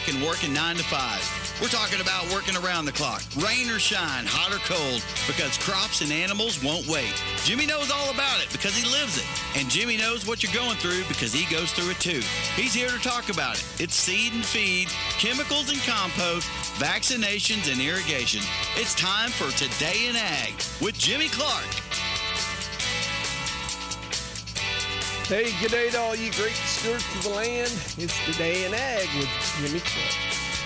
talking working 9 to 5. We're talking about working around the clock, rain or shine, hot or cold, because crops and animals won't wait. Jimmy knows all about it because he lives it. And Jimmy knows what you're going through because he goes through it too. He's here to talk about it. It's seed and feed, chemicals and compost, vaccinations and irrigation. It's time for Today in Ag with Jimmy Clark. Hey, good day to all you great stewards of the land. It's Today in Ag with Jimmy Clark.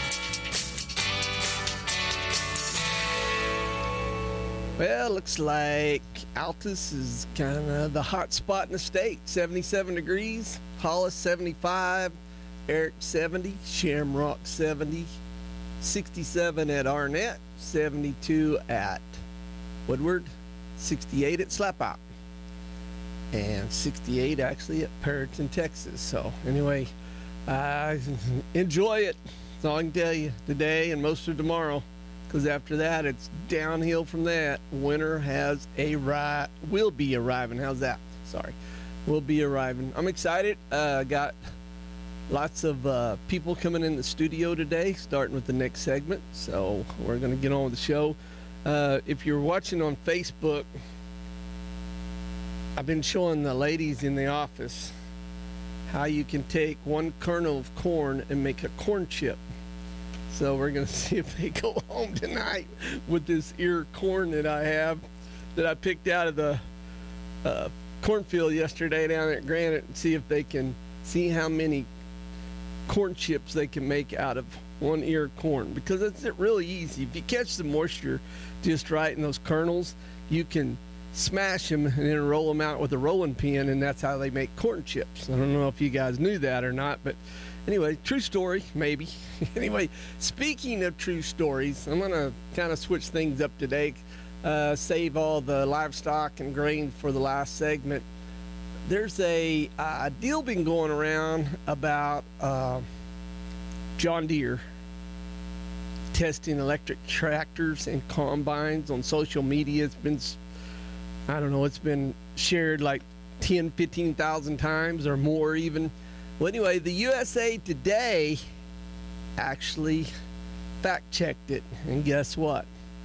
Well, looks like Altus is kind of the hot spot in the state. 77 degrees, Hollis 75, Eric 70, Shamrock 70, 67 at Arnett, 72 at Woodward, 68 at Slapout, and 68 actually at Perryton, Texas. So anyway, enjoy it. That's all I can tell you today and most of tomorrow. Because after that, it's downhill from that. Winter will be arriving. How's that? Sorry. Will be arriving. I'm excited. Got lots of people coming in the studio today, starting with the next segment. So we're going to get on with the show. If you're watching on Facebook, I've been showing the ladies in the office how you can take one kernel of corn and make a corn chip. So we're going to see if they go home tonight with this ear of corn that I have, that I picked out of the cornfield yesterday down at Granite, and see if they can see how many corn chips they can make out of one ear of corn. Because it's really easy. If you catch the moisture just right in those kernels, you can smash them and then roll them out with a rolling pin, and that's how they make corn chips. I don't know if you guys knew that or not, but anyway, true story, maybe. Anyway, speaking of true stories, I'm going to kind of switch things up today, save all the livestock and grain for the last segment. There's a deal been going around about John Deere testing electric tractors and combines on social media. It's been, it's been shared like 10, 15,000 times or more even. Well, anyway, the USA Today actually fact-checked it, and guess what?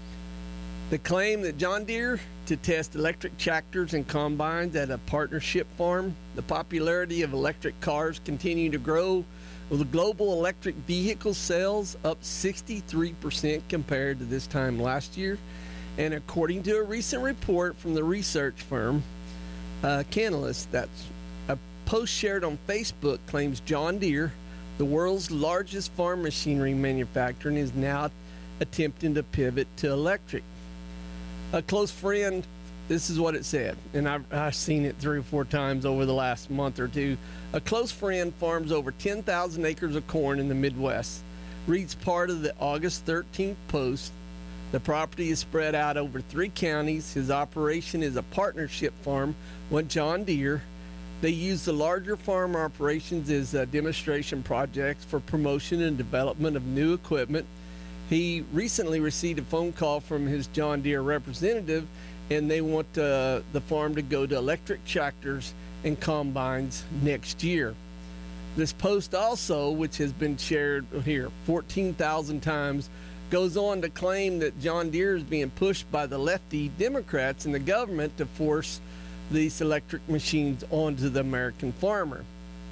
The claim that John Deere to test electric tractors and combines at a partnership farm, the popularity of electric cars continue to grow, with the global electric vehicle sales up 63% compared to this time last year. And according to a recent report from the research firm Canalys, that's a post shared on Facebook, claims John Deere, the world's largest farm machinery manufacturer, is now attempting to pivot to electric. A close friend, this is what it said, and I've seen it 3 or 4 times over the last month or two. A close friend farms over 10,000 acres of corn in the Midwest. Reads part of the August 13th post. The property is spread out over 3 counties. His operation is a partnership farm with John Deere. They use the larger farm operations as demonstration projects for promotion and development of new equipment. He recently received a phone call from his John Deere representative, and they want the farm to go to electric tractors and combines next year. This post also, which has been shared here 14,000 times, goes on to claim that John Deere is being pushed by the lefty Democrats and the government to force these electric machines onto the American farmer.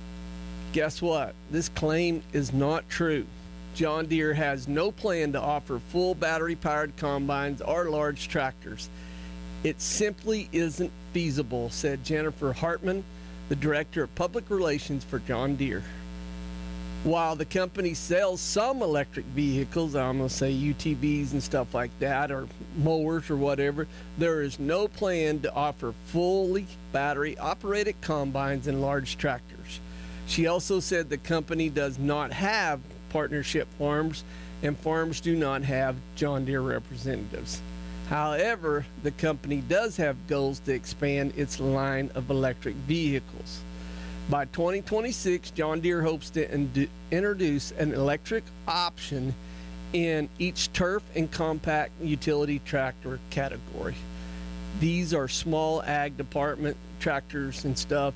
Guess what? This claim is not true. John Deere has no plan to offer full battery-powered combines or large tractors. It simply isn't feasible, said Jennifer Hartman, the Director of Public Relations for John Deere. While the company sells some electric vehicles, I'm going to say UTVs and stuff like that, or mowers or whatever, there is no plan to offer fully battery-operated combines and large tractors. She also said the company does not have partnership farms, and farms do not have John Deere representatives. However, the company does have goals to expand its line of electric vehicles. By 2026, John Deere hopes to introduce an electric option in each turf and compact utility tractor category. These are small ag department tractors and stuff,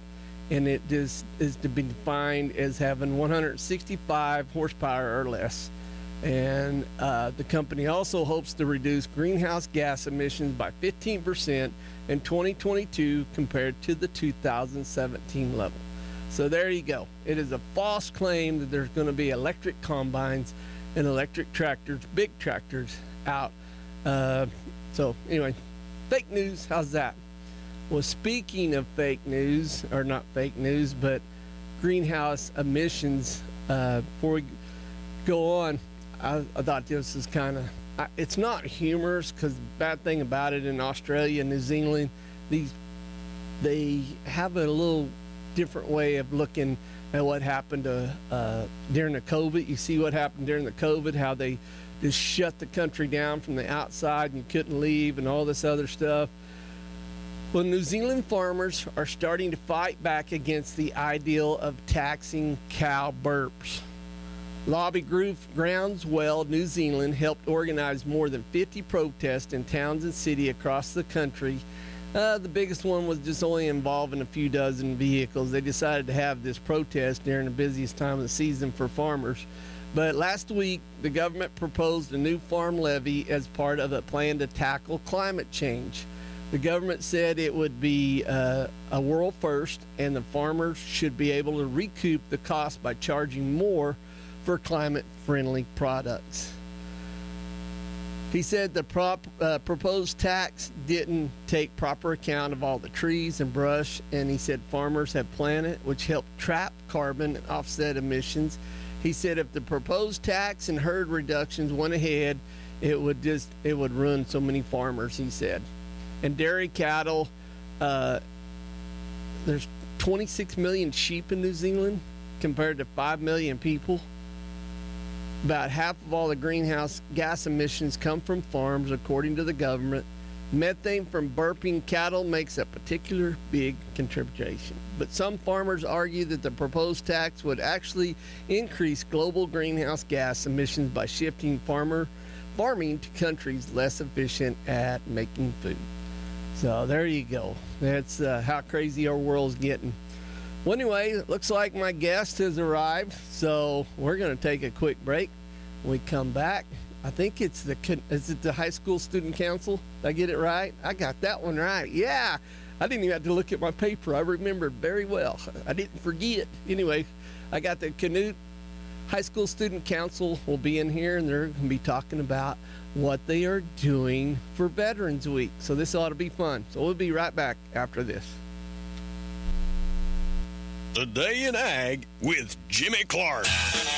and it is to be defined as having 165 horsepower or less. And the company also hopes to reduce greenhouse gas emissions by 15% in 2022 compared to the 2017 level. So there you go. It is a false claim that there's going to be electric combines and electric tractors, big tractors out. So anyway, fake news. How's that? Well, speaking of fake news, or not fake news, but greenhouse emissions, before we go on, I thought this was kind of, it's not humorous, because the bad thing about it in Australia and New Zealand, they have a little different way of looking at what happened during the COVID. You see what happened during the COVID, how they just shut the country down from the outside and you couldn't leave and all this other stuff. Well, New Zealand farmers are starting to fight back against the ideal of taxing cow burps. Lobby group Groundswell New Zealand helped organize more than 50 protests in towns and cities across the country. The biggest one was just only involving a few dozen vehicles. They decided to have this protest during the busiest time of the season for farmers. But last week, the government proposed a new farm levy as part of a plan to tackle climate change. The government said it would be a world first, and the farmers should be able to recoup the cost by charging more for climate-friendly products. He said the proposed tax didn't take proper account of all the trees and brush, and he said farmers have planted, which helped trap carbon and offset emissions. He said if the proposed tax and herd reductions went ahead, it would ruin so many farmers, he said. And dairy cattle, there's 26 million sheep in New Zealand compared to 5 million people. About half of all the greenhouse gas emissions come from farms, according to the government. Methane from burping cattle makes a particular big contribution. But some farmers argue that the proposed tax would actually increase global greenhouse gas emissions by shifting farming to countries less efficient at making food. So there you go. That's how crazy our world's getting. Well, anyway, it looks like my guest has arrived, so we're going to take a quick break. When we come back, I think is it the High School Student Council? Did I get it right? I got that one right. Yeah. I didn't even have to look at my paper. I remembered very well. I didn't forget. Anyway, I got the Canute High School Student Council will be in here, and they're going to be talking about what they are doing for Veterans Week. So this ought to be fun. So we'll be right back after this. The Day in Ag with Jimmy Clark.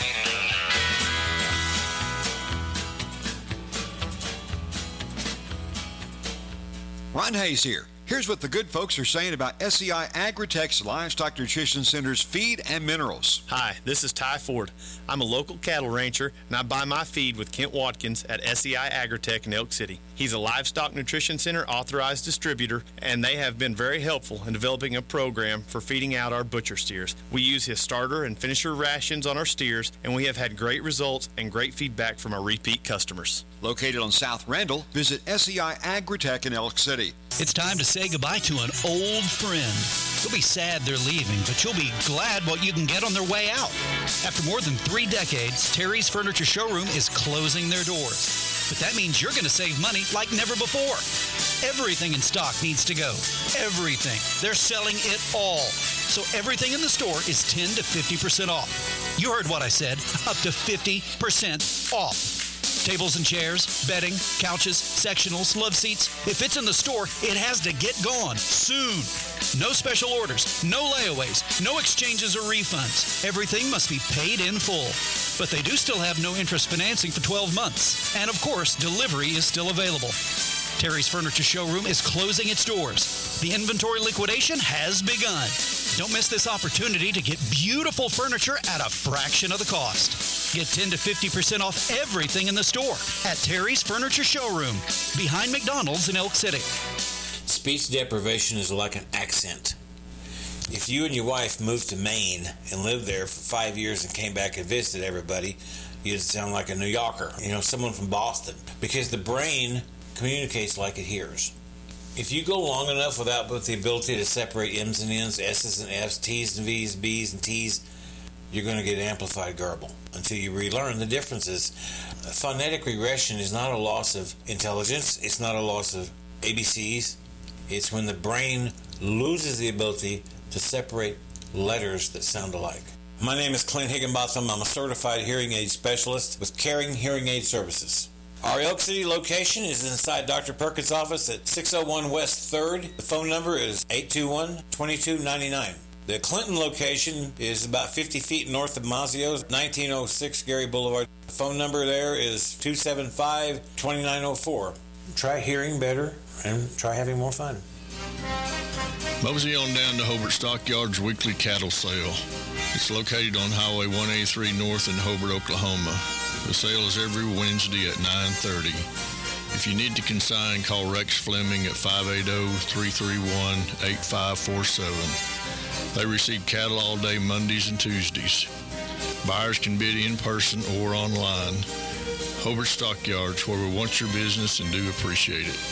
Ron Hayes here. Here's what the good folks are saying about SEI Agritech's Livestock Nutrition Center's feed and minerals. Hi, this is Ty Ford. I'm a local cattle rancher, and I buy my feed with Kent Watkins at SEI Agritech in Elk City. He's a Livestock Nutrition Center authorized distributor, and they have been very helpful in developing a program for feeding out our butcher steers. We use his starter and finisher rations on our steers, and we have had great results and great feedback from our repeat customers. Located on South Randall, visit SEI Agritech in Elk City. It's time to say goodbye to an old friend. You'll be sad they're leaving, but you'll be glad what you can get on their way out. After more than 3 decades, Terry's Furniture Showroom is closing their doors. But that means you're going to save money like never before. Everything in stock needs to go. Everything. They're selling it all. So everything in the store is 10 to 50% off. You heard what I said, up to 50% off. Tables and chairs, bedding, couches, sectionals, love seats. If it's in the store, it has to get gone soon. No special orders, no layaways, no exchanges or refunds. Everything must be paid in full. But they do still have no interest financing for 12 months. And of course, delivery is still available. Terry's Furniture Showroom is closing its doors. The inventory liquidation has begun. Don't miss this opportunity to get beautiful furniture at a fraction of the cost. Get 10 to 50% off everything in the store at Terry's Furniture Showroom, behind McDonald's in Elk City. Speech deprivation is like an accent. If you and your wife moved to Maine and lived there for 5 years and came back and visited everybody, you'd sound like a New Yorker, someone from Boston, because the brain communicates like it hears. If you go long enough without the ability to separate M's and N's, S's and F's, T's and V's, B's and T's, you're going to get amplified garble until you relearn the differences. Phonetic regression is not a loss of intelligence. It's not a loss of ABCs. It's when the brain loses the ability to separate letters that sound alike. My name is Clint Higginbotham. I'm a certified hearing aid specialist with Caring Hearing Aid Services. Our Elk City location is inside Dr. Perkins' office at 601 West 3rd. The phone number is 821-2299. The Clinton location is about 50 feet north of Mazio's, 1906 Gary Boulevard. The phone number there is 275-2904. Try hearing better and try having more fun. Mosey on down to Hobart Stockyards weekly cattle sale. It's located on Highway 183 North in Hobart, Oklahoma. The sale is every Wednesday at 9:30. If you need to consign, call Rex Fleming at 580-331-8547. They receive cattle all day Mondays and Tuesdays. Buyers can bid in person or online. Hobart Stockyards, where we want your business and do appreciate it.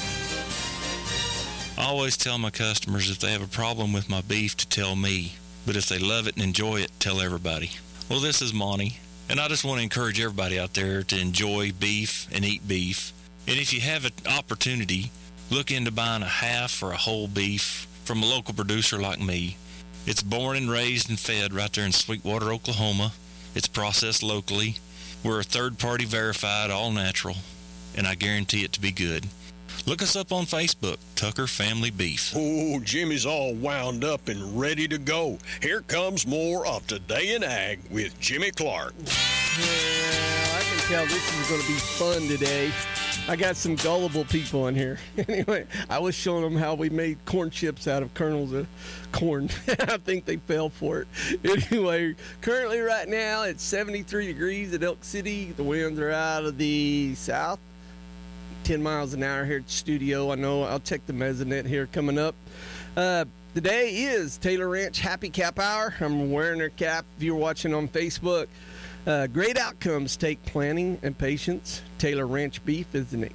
I always tell my customers if they have a problem with my beef to tell me, but if they love it and enjoy it, tell everybody. Well, this is Monty, and I just want to encourage everybody out there to enjoy beef and eat beef. And if you have an opportunity, look into buying a half or a whole beef from a local producer like me. It's born and raised and fed right there in Sweetwater, Oklahoma. It's processed locally. We're a third-party verified, all-natural, and I guarantee it to be good. Look us up on Facebook, Tucker Family Beef. Oh, Jimmy's all wound up and ready to go. Here comes more of Today in Ag with Jimmy Clark. Yeah, I can tell this is going to be fun today. I got some gullible people in here. Anyway, I was showing them how we made corn chips out of kernels of corn. I think they fell for it. Anyway, currently right now it's 73 degrees at Elk City. The winds are out of the south, 10 miles an hour here at the studio. I know I'll check the mesonet here coming up. Today is Taylor Ranch Happy Cap Hour. I'm wearing their cap if you're watching on Facebook. Great outcomes take planning and patience. Taylor Ranch beef is an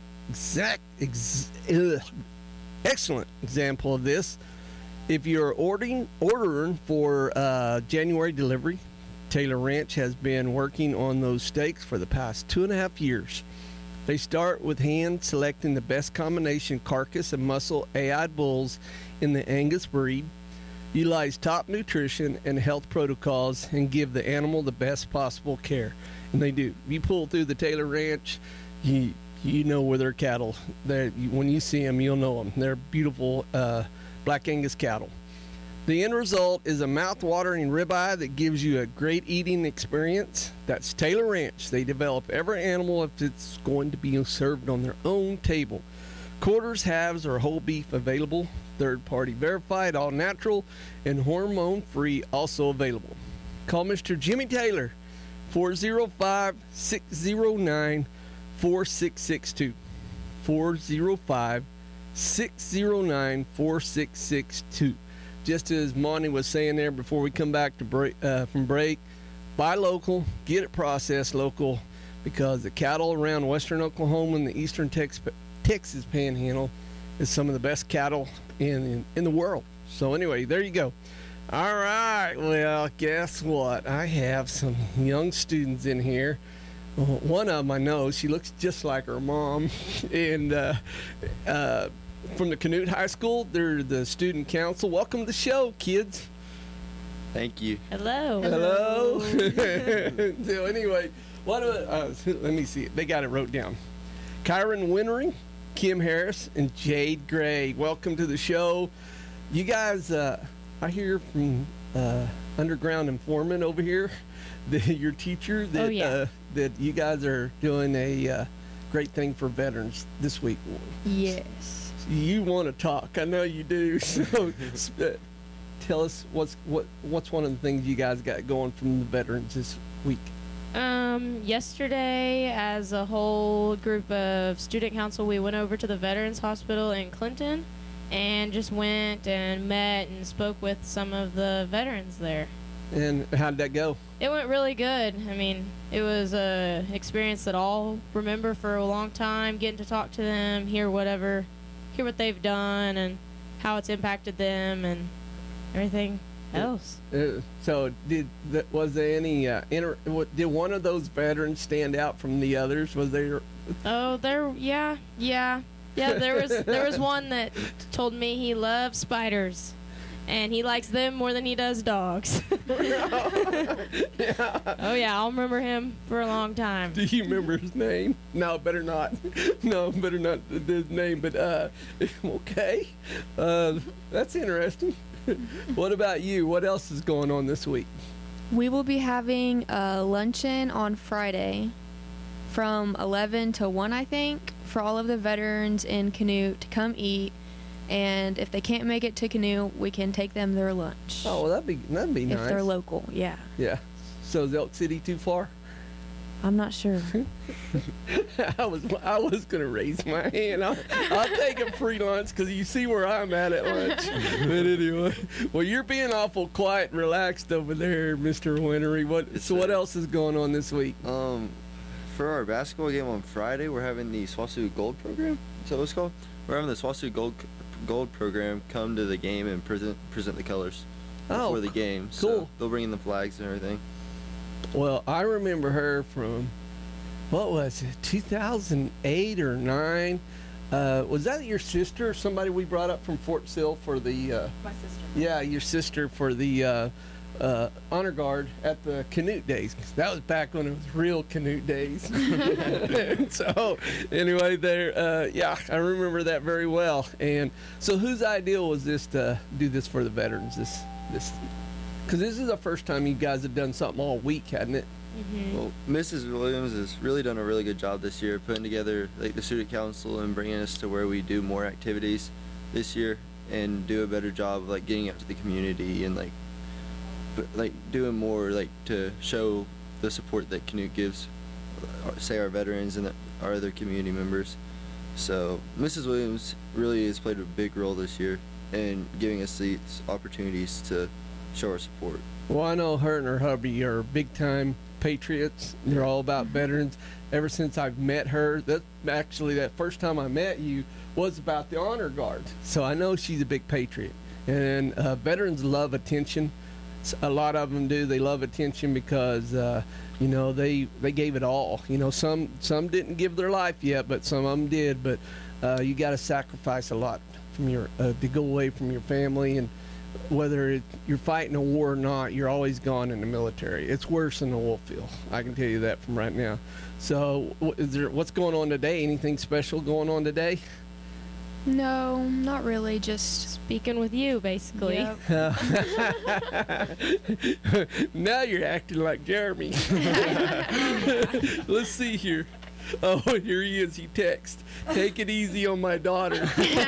excellent example of this. If you're ordering for January delivery, Taylor Ranch has been working on those steaks for the past 2.5 years. They start with hand selecting the best combination carcass and muscle AI bulls in the Angus breed, utilize top nutrition and health protocols, and give the animal the best possible care. And they do. If you pull through the Taylor Ranch, you know where their cattle. When you see them, you'll know them. They're beautiful Black Angus cattle. The end result is a mouth-watering ribeye that gives you a great eating experience. That's Taylor Ranch. They develop every animal if it's going to be served on their own table. Quarters, halves, or whole beef available. Third-party verified, all natural, and hormone-free also available. Call Mr. Jimmy Taylor, 405-609-4662. 405-609-4662. Just as Monty was saying there before we come back to from break, buy local, get it processed local, because the cattle around western Oklahoma and the eastern Texas Panhandle is some of the best cattle in the world. So anyway, there you go. All right, well, guess what? I have some young students in here. One of them I know, she looks just like her mom, and from the Canute High School. They're the student council. Welcome to the show, kids. Thank you. Hello. Hello. So anyway, let me see. They got it wrote down. Kyron Wintering, Kim Harris, and Jade Gray. Welcome to the show. You guys, I hear from Underground Informant over here, your teacher, that that you guys are doing a great thing for veterans this week. Yes. You want to talk? I know you do. So, tell us what's one of the things you guys got going from the veterans this week. Yesterday, as a whole group of student council, we went over to the Veterans Hospital in Clinton and just went and met and spoke with some of the veterans there. And how did that go? It went really good. I mean, it was a experience that I'll remember for a long time, getting to talk to them, hear what hear what they've done and how it's impacted them and everything else. So was there any did one of those veterans stand out from the others? Was there? Oh, yeah. There was one that told me he loves spiders, and he likes them more than he does dogs. Oh yeah, I'll remember him for a long time. Do you remember his name? No, better not. No, better not his name. But okay, that's interesting. What about you? What else is going on this week? We will be having a luncheon on Friday from 11 to 1, I think, for all of the veterans in Canute to come eat. And if they can't make it to Canute, we can take them their lunch. Oh, well, that'd be nice. If they're local, yeah. Yeah. So is Elk City too far? I'm not sure. I was gonna raise my hand. I'll take a free lunch because you see where I'm at lunch. But anyway, well, you're being awful quiet and relaxed over there, Mr. Wintery. What else is going on this week? For our basketball game on Friday, we're having the SWASU Gold program. Is that what it's called? We're having the SWASU Gold program come to the game and present the colors before the game. Cool. So they'll bring in the flags and everything. Well, I remember her from, what was it, 2008 or 9? Was that your sister or somebody we brought up from Fort Sill for the... My sister. Yeah, your sister for the honor guard at the Canute days. That was back when it was real Canute days. And so, anyway, I remember that very well. And so whose idea was this to do this for the veterans? This because this is the first time you guys have done something all week, hadn't it? Mm-hmm. Well, Mrs. Williams has really done a really good job this year putting together the student council and bringing us to where we do more activities this year and do a better job of getting out to the community and doing more to show the support that Canute gives, say, our veterans and our other community members. So Mrs. Williams really has played a big role this year in giving us these opportunities to show our support. Well, I know her and her hubby are big-time patriots. They're all about veterans. Ever since I've met her, that first time I met you was about the honor guard. So I know she's a big patriot. And veterans love attention. A lot of them do. They love attention because, they gave it all. Some didn't give their life yet, but some of them did. But you got to sacrifice a lot from to go away from your family, and whether you're fighting a war or not, you're always gone in the military. It's worse than the oil field. I can tell you that from right now. So, what's going on today? Anything special going on today? No, not really. Just speaking with you, basically. Yep. Now you're acting like Jeremy. Let's see here. Oh, here he is. He texts, "Take it easy on my daughter."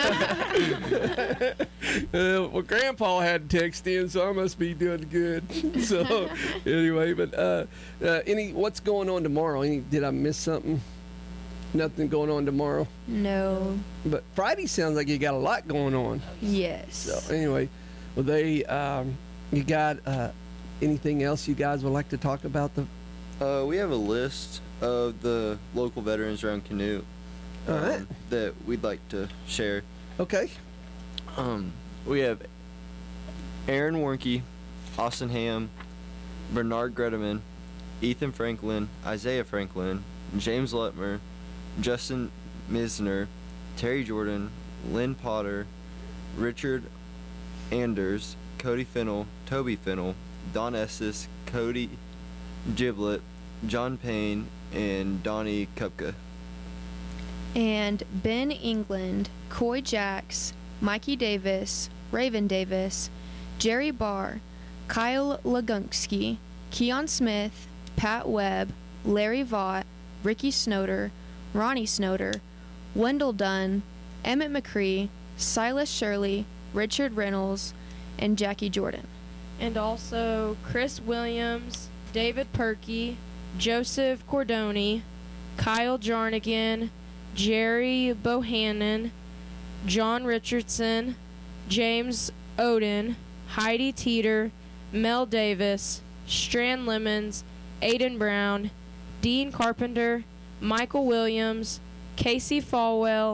Well, Grandpa had text in, so I must be doing good. So, anyway, but what's going on tomorrow? Did I miss something? Nothing going on tomorrow? No. But Friday sounds like you got a lot going on. Yes. So, anyway, well, you got anything else you guys would like to talk about? We have a list of the local veterans around Canute that we'd like to share. Okay. We have Aaron Warnke, Austin Ham, Bernard Greteman, Ethan Franklin, Isaiah Franklin, James Lutmer, Justin Misner, Terry Jordan, Lynn Potter, Richard Anders, Cody Fennell, Toby Fennell, Don Estes, Cody Giblett, John Payne, and Donnie Kupka. And Ben England, Coy Jacks, Mikey Davis, Raven Davis, Jerry Barr, Kyle Lagunski, Keon Smith, Pat Webb, Larry Vaught, Ricky Snoder, Ronnie Snoder, Wendell Dunn, Emmett McCree, Silas Shirley, Richard Reynolds, and Jackie Jordan. And also Chris Williams, David Perkey, Joseph Cordoni, Kyle Jarnigan, Jerry Bohannon, John Richardson, James Oden, Heidi Teeter, Mel Davis, Strand Lemons, Aiden Brown, Dean Carpenter, Michael Williams, Casey Falwell,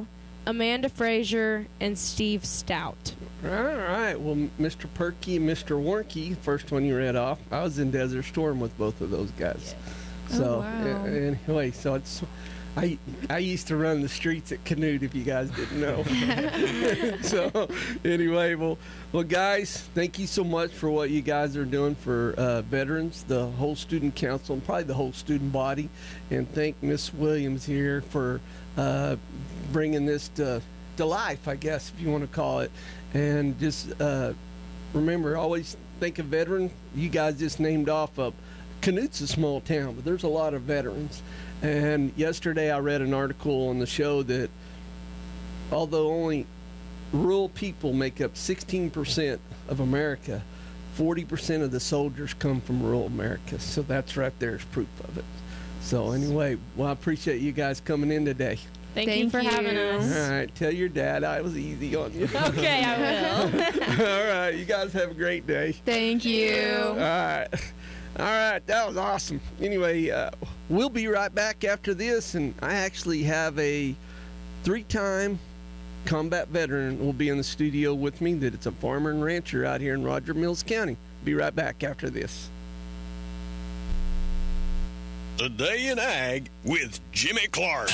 Amanda Frazier, and Steve Stout. All right. Well, Mr. Perky and Mr. Warnke, first one you read off, I was in Desert Storm with both of those guys. Yeah. So, wow. Anyway, so it's... I used to run the streets at Canute, if you guys didn't know. So, anyway, well, guys, thank you so much for what you guys are doing for veterans, the whole student council, and probably the whole student body. And thank Miss Williams here for bringing this to life, I guess, if you want to call it. And just remember, always think of veteran. You guys just named off of Canute's a small town, but there's a lot of veterans. And yesterday I read an article on the show that although only rural people make up 16% of America, 40% of the soldiers come from rural America. So that's right there is proof of it. So anyway, well, I appreciate you guys coming in today. Thank you for having us. All right, tell your dad I was easy on you. Okay, I will. All right, you guys have a great day. Thank you. All right. All right, that was awesome. Anyway, we'll be right back after this, and I actually have a 3-time combat veteran will be in the studio with me. That it's a farmer and rancher out here in Roger Mills County. Be right back after this. The Day in Ag with Jimmy Clark.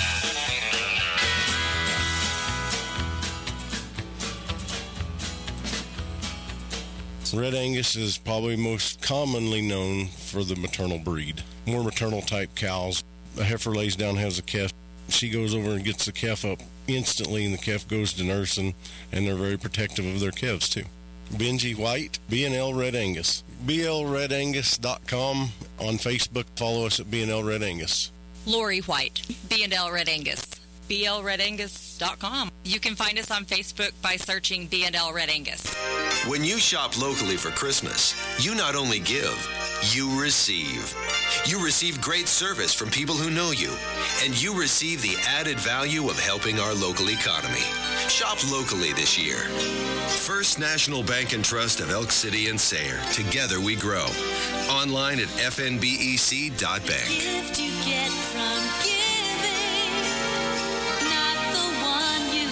Red Angus is probably most commonly known for the maternal breed. More maternal type cows. A heifer lays down, has a calf. She goes over and gets the calf up instantly, and the calf goes to nursing, and they're very protective of their calves too. Benji White, B&L Red Angus. BLRedAngus.com. On Facebook, follow us at B&L Red Angus. Lori White, B&L Red Angus. BLRedAngus.com. You can find us on Facebook by searching B&L Red Angus. When you shop locally for Christmas, you not only give, you receive. You receive great service from people who know you, and you receive the added value of helping our local economy. Shop locally this year. First National Bank and Trust of Elk City and Sayre. Together we grow. Online at fnbec.bank. Gift you get from giving, not the one you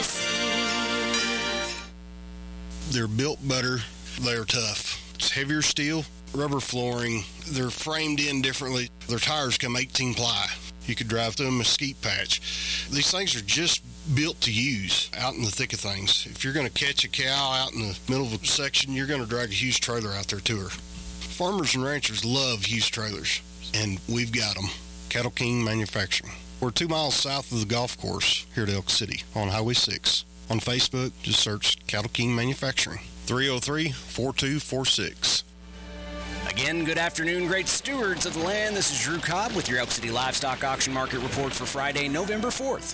receive. They're built better. They're tough. It's heavier steel, rubber flooring. They're framed in differently. Their tires come 18 ply. You could drive through a mesquite patch. These things are just built to use out in the thick of things. If you're going to catch a cow out in the middle of a section, you're going to drag a huge trailer out there to her. Farmers and ranchers love huge trailers, and we've got them. Cattle King Manufacturing. We're 2 miles south of the golf course here at Elk City on Highway 6. On Facebook, just search Cattle King Manufacturing. 303-4246. Again, good afternoon, great stewards of the land. This is Drew Cobb with your Elk City Livestock Auction Market Report for Friday, November 4th.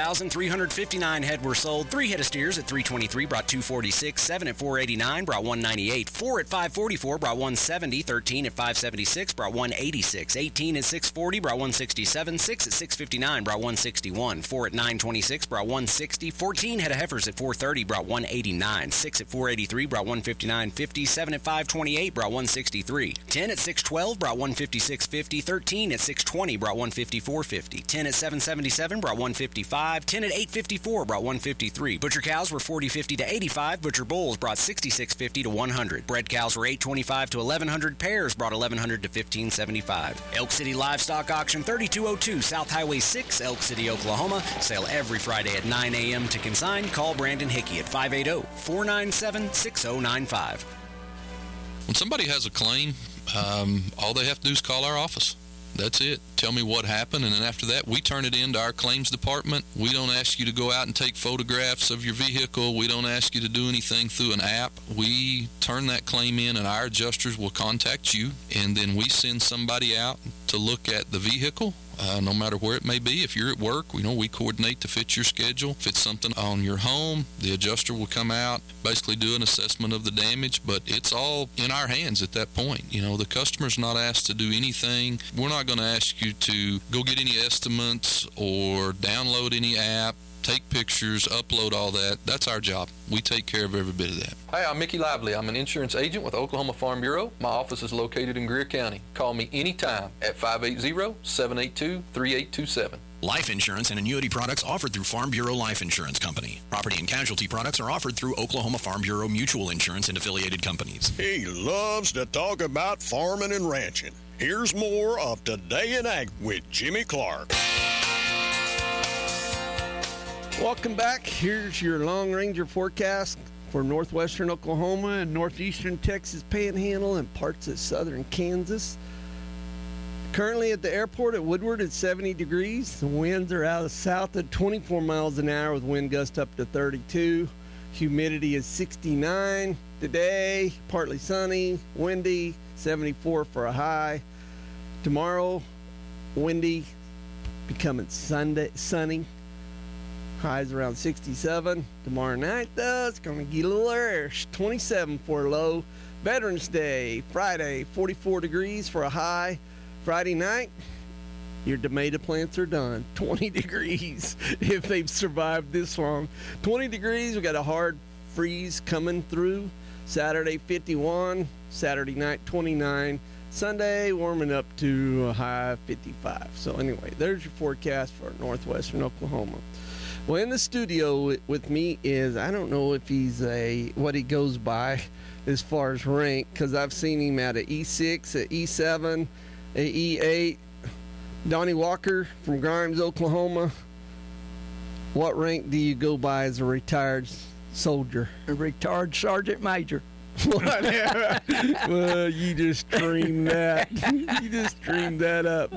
2,359 head were sold. 3 head of steers at $323 brought $246. 7 at $489 brought $198. 4 at $544 brought $170. 13 at $576 brought $186. 18 at $640 brought $167. 6 at $659 brought $161. 4 at $926 brought $160. 14 head of heifers at $430 brought $189. 6 at $483 brought $159.50. 7 at $528 brought $163. 10 at $612 brought $156.50. 13 at $620 brought $154.50. 10 at $777 brought $155. 10 at $854 brought $153. Butcher cows were $40.50 to $85. Butcher bulls brought $66.50 to $100. Bred cows were $825 to $1,100. Pairs brought $1,100 to $1,575. Elk City Livestock Auction, 3202 South Highway 6, Elk City, Oklahoma. Sale every Friday at 9 a.m. To consign, call Brandon Hickey at 580-497-6095. When somebody has a claim, all they have to do is call our office. That's it. Tell me what happened, and then after that, we turn it into our claims department. We don't ask you to go out and take photographs of your vehicle. We don't ask you to do anything through an app. We turn that claim in, and our adjusters will contact you, and then we send somebody out to look at the vehicle. No matter where it may be. If you're at work, we coordinate to fit your schedule. If it's something on your home, the adjuster will come out, basically do an assessment of the damage, but it's all in our hands at that point. The customer's not asked to do anything. We're not going to ask you to go get any estimates or download any app, take pictures, upload all that. That's our job. We take care of every bit of that. Hi, I'm Mickey Lively. I'm an insurance agent with Oklahoma Farm Bureau. My office is located in Greer County. Call me anytime at 580-782-3827. Life insurance and annuity products offered through Farm Bureau Life Insurance Company. Property and casualty products are offered through Oklahoma Farm Bureau Mutual Insurance and affiliated companies. He loves to talk about farming and ranching. Here's more of Today in Ag with Jimmy Clark. Welcome back. Here's your Long Ranger forecast for northwestern Oklahoma and northeastern Texas Panhandle and parts of southern Kansas. Currently at the airport at Woodward, it's 70 degrees. The winds are out of south at 24 miles an hour with wind gusts up to 32. Humidity is 69 today, partly sunny, windy, 74 for a high. Tomorrow, windy, becoming sunny. Highs around 67. Tomorrow night, though, it's going to get a little airish. 27 for a low. Veterans Day, Friday, 44 degrees for a high. Friday night, your tomato plants are done. 20 degrees if they've survived this long. 20 degrees, we got a hard freeze coming through. Saturday, 51. Saturday night, 29. Sunday, warming up to a high of 55. So anyway, there's your forecast for northwestern Oklahoma. Well, in the studio with me is, I don't know if he's what he goes by as far as rank, because I've seen him at an E6, at E7, at E8. Donnie Walker from Grimes, Oklahoma. What rank do you go by as a retired soldier? A retired sergeant major. Whatever. Well, you just dreamed that. You just dreamed that up.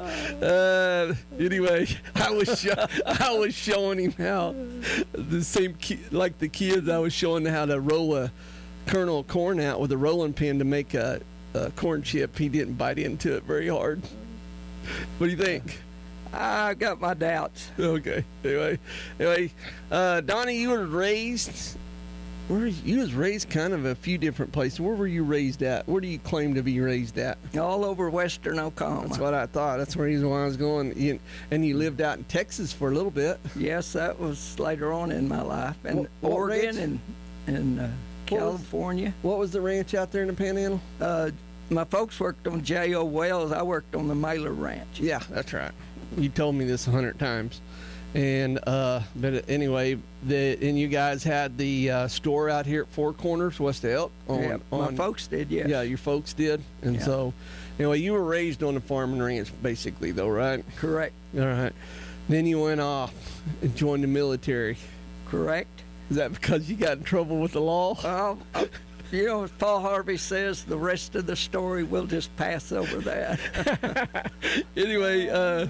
Anyway, I was showing him how the same like the kids. I was showing how to roll a kernel of corn out with a rolling pin to make a corn chip. He didn't bite into it very hard. What do you think? I got my doubts. Okay. Anyway, Donnie, you were raised. You was raised kind of a few different places. Where were you raised at? Where do you claim to be raised at? All over western Oklahoma. That's what I thought. That's the reason why I was going. And you lived out in Texas for a little bit. Yes, that was later on in my life. And Oregon and California. What was the ranch out there in the Panhandle? My folks worked on J.O. Wells. I worked on the Mailer Ranch. Yeah, that's right. You told me this 100 times. And but anyway, and you guys had the store out here at Four Corners, West Elk. My folks did, yes. Yeah, your folks did. And so, anyway, you were raised on a farm and ranch, basically, though, right? Correct. All right. Then you went off and joined the military. Correct. Is that because you got in trouble with the law? You know, as Paul Harvey says, the rest of the story, we'll just pass over that. Anyway,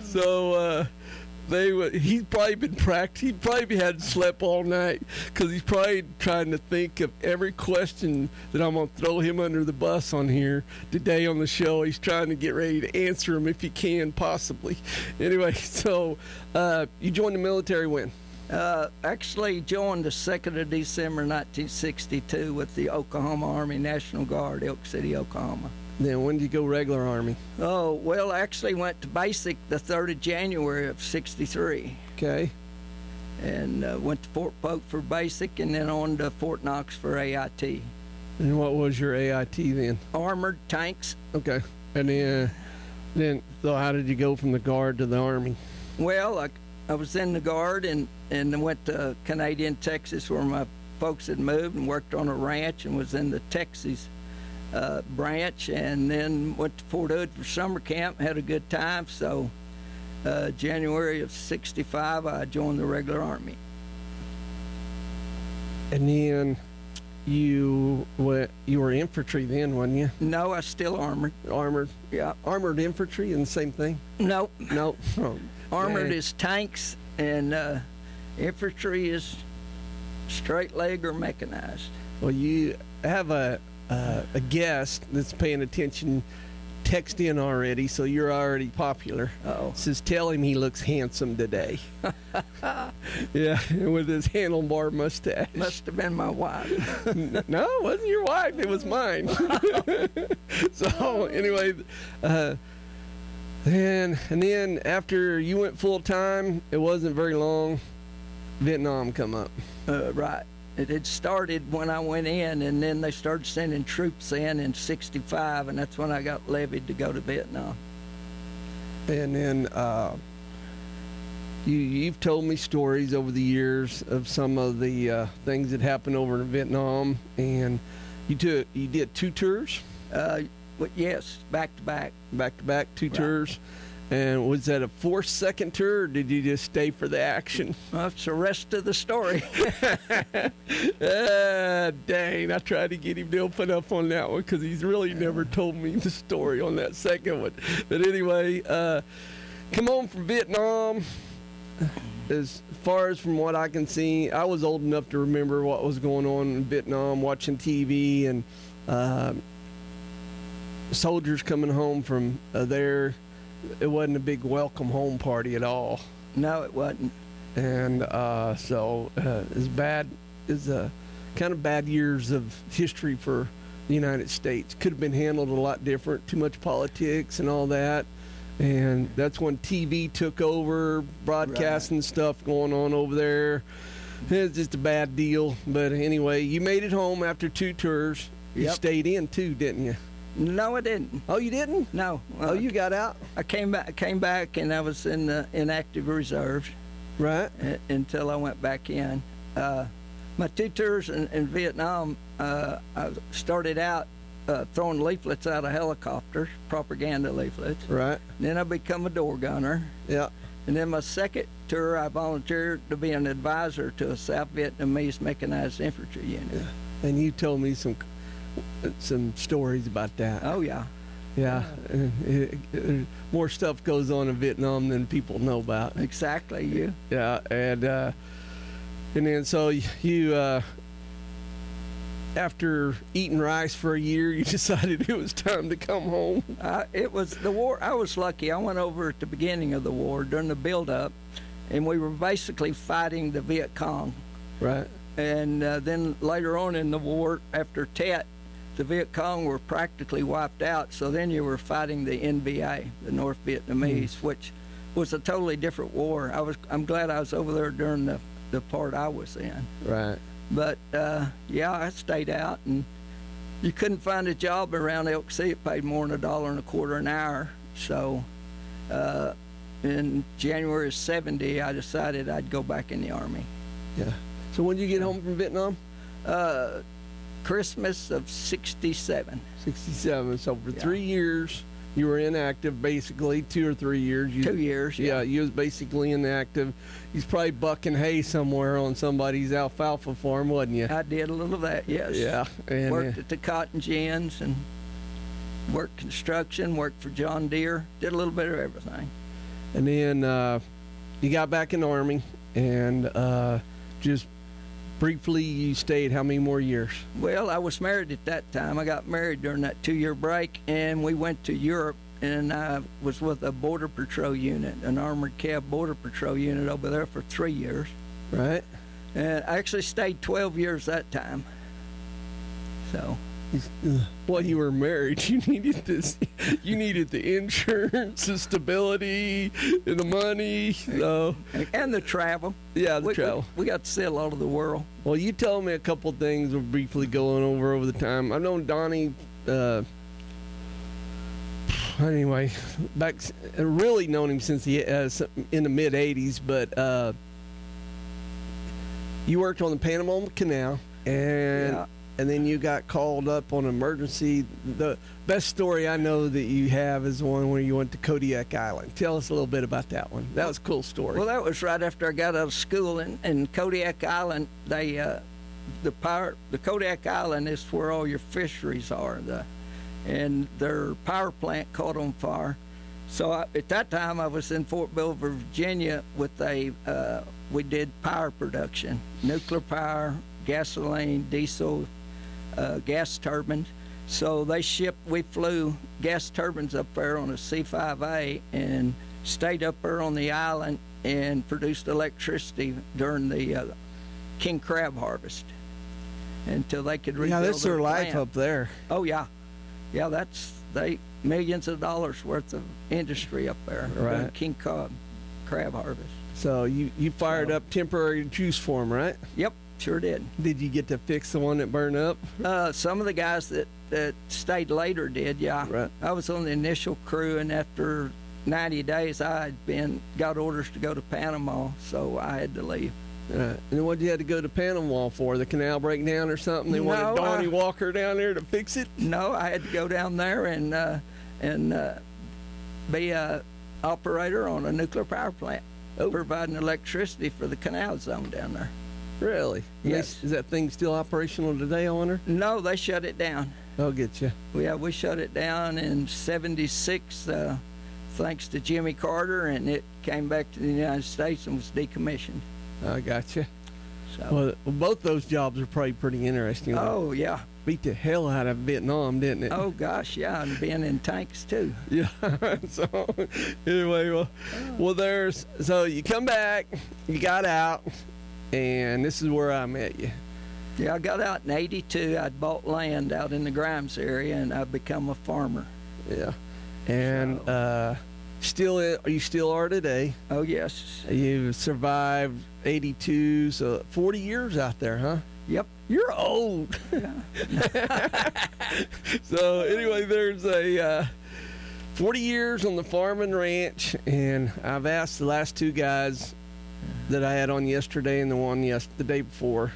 he's probably been practicing. He probably hadn't slept all night because he's probably trying to think of every question that I'm going to throw him under the bus on here today on the show. He's trying to get ready to answer them if he can, possibly. Anyway, so you joined the military when? Actually joined the 2nd of December 1962 with the Oklahoma Army National Guard, Elk City, Oklahoma. Then when did you go regular Army? Oh, well, I actually went to basic the 3rd of January of 63. Okay. And went to Fort Polk for basic and then on to Fort Knox for AIT. And what was your AIT then? Armored tanks. Okay. And then so how did you go from the Guard to the Army? Well, I was in the Guard and went to Canadian, Texas, where my folks had moved and worked on a ranch and was in the Texas branch, and then went to Fort Hood for summer camp, had a good time. So January of 65, I joined the regular Army. And then you were infantry then, wasn't you? No, I was still armored. Armored? Yeah. Armored infantry and the same thing? Nope. Nope. Oh, armored is tanks, and infantry is straight leg or mechanized. Well, you have a guest that's paying attention text in already, so you're already popular. Oh. Says, tell him he looks handsome today. Yeah, with his handlebar mustache. Must have been my wife. No, it wasn't your wife. It was mine. So, anyway, and then after you went full-time, it wasn't very long, Vietnam come up. Right. It had started when I went in, and then they started sending troops in 65, and that's when I got levied to go to Vietnam. And then You've told me stories over the years of some of the things that happened over in Vietnam, and you did 2 tours. Yes, back to back, 2 tours. And was that a forced second tour, or did you just stay for the action? Well, that's the rest of the story. Dang, I tried to get him to open up on that one because he's really never told me the story on that second one. But anyway, come home from Vietnam. As far as from what I can see, I was old enough to remember what was going on in Vietnam, watching TV, and soldiers coming home from there. It wasn't a big welcome home party at all. No, it wasn't. And so as bad as kind of bad years of history for the United States. Could have been handled a lot different. Too much politics and all that. And that's when TV took over, broadcasting stuff going on over there. It's just a bad deal. But anyway, you made it home after 2 tours. You stayed in too, didn't you? No, I didn't. Oh, you didn't? No. Oh, you got out? I came back, and I was in the inactive reserves. Right. Until I went back in. My 2 tours in Vietnam, I started out throwing leaflets out of helicopters, propaganda leaflets. Right. Then I become a door gunner. Yeah. And then my second tour, I volunteered to be an advisor to a South Vietnamese mechanized infantry unit. Yeah. And you told me some stories about that. Oh, yeah. Yeah. More stuff goes on in Vietnam than people know about. Exactly. Yeah. And then so you after eating rice for a year, you decided it was time to come home. It was the war. I was lucky. I went over at the beginning of the war during the build-up, and we were basically fighting the Viet Cong. Right. And then later on in the war, after Tet, the Viet Cong were practically wiped out. So then you were fighting the NVA, the North Vietnamese, which was a totally different war. I'm glad I was over there during the part I was in. Right. But, I stayed out, and you couldn't find a job around Elk City that paid more than $1.25 an hour. So in January of 70, I decided I'd go back in the Army. Yeah. So when did you get home from Vietnam? Christmas of 67. 67. So for 3 years, you were inactive, basically, 2 or 3 years. 2 years, yeah. You was basically inactive. He's probably bucking hay somewhere on somebody's alfalfa farm, wasn't you? I did a little of that, yes. Yeah. And, worked at the cotton gins and worked construction, worked for John Deere, did a little bit of everything. And then you got back in the Army, and just briefly, you stayed how many more years? Well, I was married at that time. I got married during that 2-year break, and we went to Europe, and I was with a Border Patrol unit, an armored cab Border Patrol unit over there for 3 years. Right. And I actually stayed 12 years that time. So. Well, you were married. You needed this. You needed the insurance, the stability, and the money. So. And the travel. Yeah, the travel. We got to see a lot of the world. Well, you told me a couple things we're briefly going over the time. I've known Donnie. Anyway, really known him since he in the mid '80s. But you worked on the Panama Canal, and. Yeah. And then you got called up on emergency. The best story I know that you have is the one where you went to Kodiak Island. Tell us a little bit about that one. That was a cool story. Well, that was right after I got out of school. In Kodiak Island, the Kodiak Island is where all your fisheries are. And their power plant caught on fire. So at that time, I was in Fort Belvoir, Virginia, with we did power production, nuclear power, gasoline, diesel, gas turbines. So we flew gas turbines up there on a C-5A and stayed up there on the island and produced electricity during the king crab harvest until they could rebuild that's their life plant. up there. Oh, yeah. Yeah, millions of dollars worth of industry up there. Right. King crab harvest. So you fired up temporary juice for them, right? Yep. Sure did. Did you get to fix the one that burned up? Some of the guys that stayed later did, yeah. Right. I was on the initial crew, and after 90 days I had got orders to go to Panama, so I had to leave. And what did you have to go to Panama for? The canal breakdown or something? They wanted Donnie Walker down there to fix it? No, I had to go down there and be a operator on a nuclear power plant, providing electricity for the canal zone down there. Really? Yes. Is that thing still operational today, I wonder? No, they shut it down. I'll get you. We shut it down in '76, thanks to Jimmy Carter, and it came back to the United States and was decommissioned. I got you. So. Well, both those jobs are probably pretty interesting. Oh, yeah. Beat the hell out of Vietnam, didn't it? Oh, gosh, yeah, and being in tanks, too. Yeah. So, anyway, so you come back, you got out, and this is where I met you. Yeah, I got out in '82. I'd bought land out in the Grimes area, and I've become a farmer. Yeah. And you still are today. Oh, yes. You survived '82, so 40 years out there, huh? Yep. You're old. Yeah. So anyway, there's a 40 years on the farm and ranch, and I've asked the last two guys that I had on yesterday and the one the day before,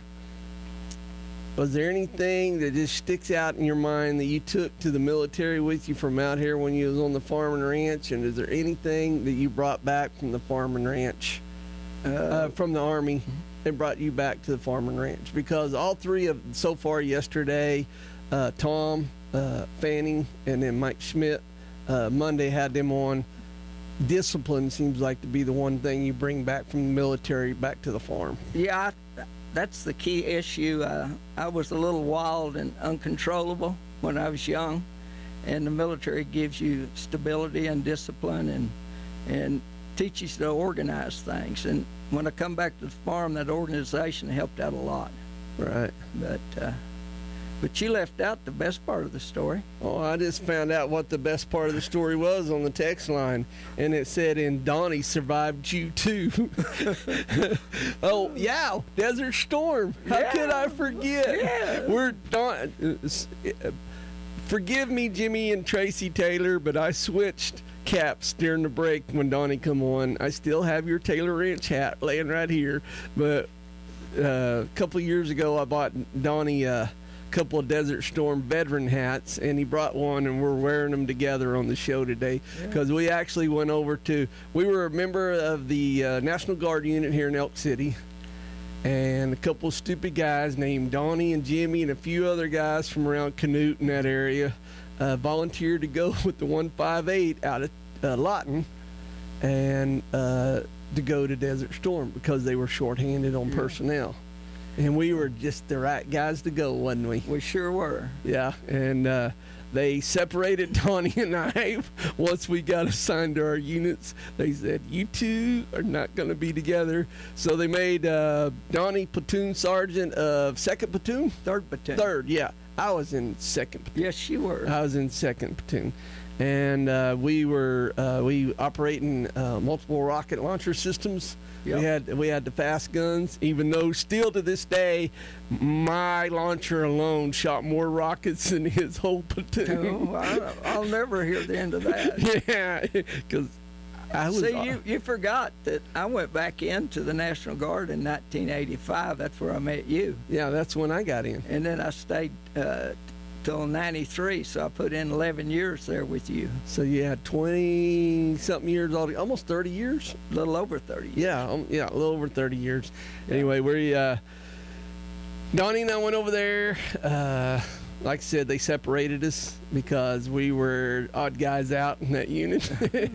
was there anything that just sticks out in your mind that you took to the military with you from out here when you was on the farm and ranch? And is there anything that you brought back from the farm and ranch, from the Army, that brought you back to the farm and ranch? Because all three of so far yesterday, Tom, Fanning, and then Mike Schmidt, Monday had them on. Discipline seems like to be the one thing you bring back from the military back to the farm. Yeah, that's the key issue. I was a little wild and uncontrollable when I was young, and the military gives you stability and discipline and teaches you to organize things. And when I come back to the farm, that organization helped out a lot. Right. But you left out the best part of the story. Oh, I just found out what the best part of the story was on the text line, and it said, "And Donnie survived you too." Oh yeah, Desert Storm. How could I forget? Yeah. Forgive me, Jimmy and Tracy Taylor, but I switched caps during the break when Donnie come on. I still have your Taylor Ranch hat laying right here, but a couple of years ago I bought Donnie couple of Desert Storm veteran hats, and he brought one, and we're wearing them together on the show today because we actually went over we were a member of the National Guard unit here in Elk City, and a couple of stupid guys named Donnie and Jimmy and a few other guys from around Canute in that area volunteered to go with the 158 out of Lawton and to go to Desert Storm because they were shorthanded on personnel. And we were just the right guys to go, wasn't we? We sure were. Yeah, and they separated Donnie and I once we got assigned to our units. They said, "You two are not going to be together." So they made Donnie platoon sergeant of 2nd platoon? 3rd platoon. 3rd, yeah. I was in 2nd platoon. Yes, you were. I was in 2nd platoon. And we operating multiple rocket launcher systems. Yep. We had the fast guns, even though still to this day, my launcher alone shot more rockets than his whole platoon. Oh, I'll never hear the end of that. Yeah, because I was... See, you forgot that I went back into the National Guard in 1985. That's where I met you. Yeah, that's when I got in. And then I stayed till 93, so I put in 11 years there with you. So you had 20-something years, almost 30 years? A little over 30 years. Yeah, a little over 30 years. Yeah. Anyway, Donnie and I went over there. Like I said, they separated us because we were odd guys out in that unit.